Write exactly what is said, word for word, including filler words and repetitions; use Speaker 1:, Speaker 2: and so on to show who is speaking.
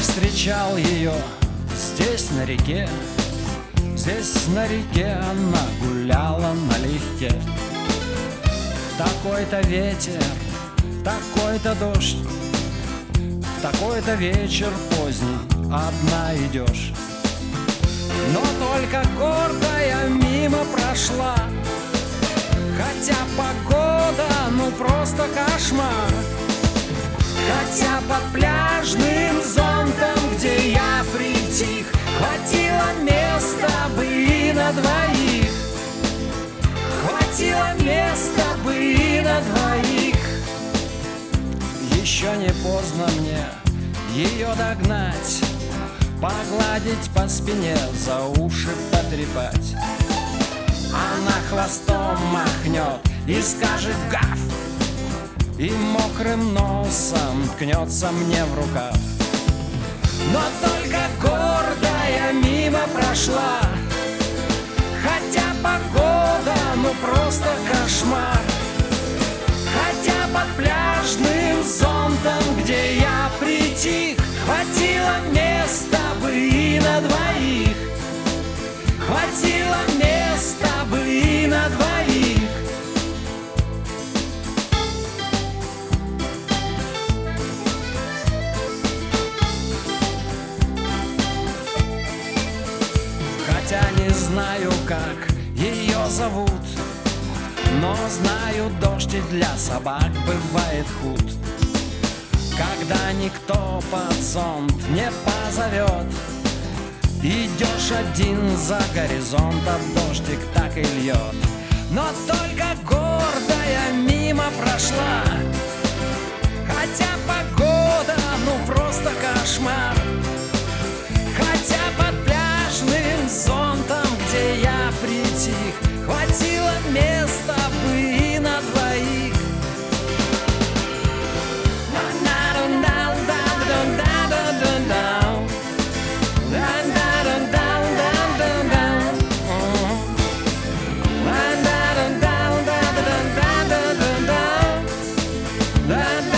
Speaker 1: встречал ее здесь на реке. Здесь на реке она гуляла налегке. Такой-то ветер, такой-то дождь, такой-то вечер поздний одна идешь. Но только гордая мимо прошла, хотя погода, ну просто кошмар. Хотя под пляжным зонтом, где я притих, хватило места бы и на двоих. Хватило места бы и на двоих. Еще не поздно мне ее догнать, погладить по спине, за уши потрепать. Она хвостом махнет и скажет гав, и мокрым носом ткнется мне в рукав. Но только гордая мимо прошла, хотя погода, ну просто кошмар. Хотя под пляжным зонтом, где я притих, хватило места бы и на двоих. Хватило места бы и на двоих. Хотя не знаю, как ее зовут, но знаю, дождь и для собак бывает худ. Когда никто под зонт не позовет, идешь один за горизонт, а дождик так и льет. Но только гордая мимо прошла, хотя погода, ну просто кошмар. Хотя под пляжным зонтом, где я притих, хватило места бы и на двоих. That